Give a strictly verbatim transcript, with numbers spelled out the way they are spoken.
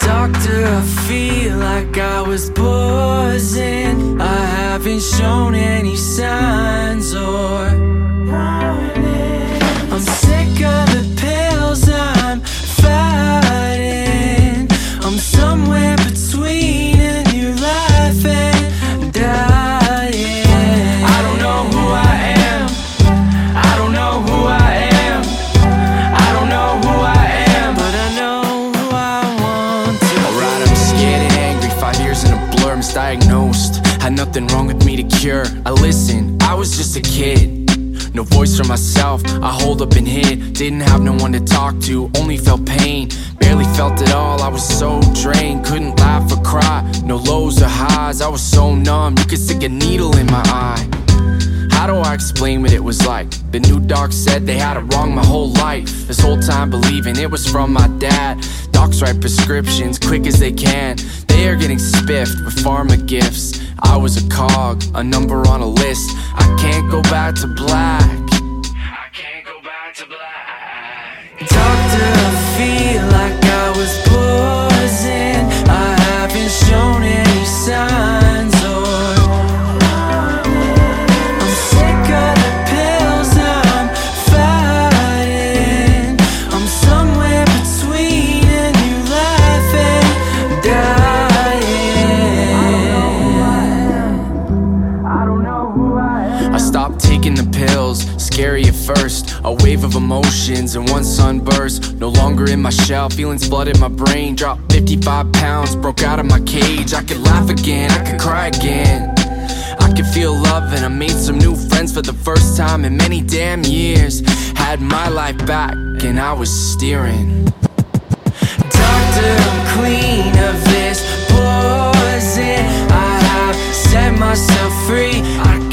Doctor, I feel like I was poisoned. I haven't shown any signs or warning. I'm sick of the pills I'm fighting. I'm somewhere between a new life and dying. I don't know who I am. I don't know who I am. I don't know who I am, but I know who I want to be. Alright, I'm scared and angry, five years in a blur, misdiagnosed. Had nothing wrong with me to cure. I listened, I was just a kid. No voice for myself, I holed up and hid. Didn't have no one to talk to, only felt pain. Barely felt it all, I was so drained. Couldn't laugh or cry, no lows or highs. I was so numb, you could stick a needle in my eye. How do I explain what it was like? The new doc said they had it wrong my whole life. This whole time believing it was from my dad. Docs write prescriptions quick as they can. They are getting spiffed with pharma gifts. I was a cog, a number on a list. I can't go back to black. I can't go back to black. Doctor, I feel like I was poisoned. I haven't shown any signs or I'm sick of the pills I'm fighting. I'm somewhere between a new life and dying. I don't know who I am. I stopped taking the pills, scary at first. A wave of emotions and one sunburst. No longer in my shell, feelings flooded my brain. Dropped fifty-five pounds, broke out of my cage. I could laugh again, I could cry again. I could feel love and I made some new friends for the first time in many damn years. Had my life back and I was steering. Doctor, I'm clean of this poison. I have set myself free. I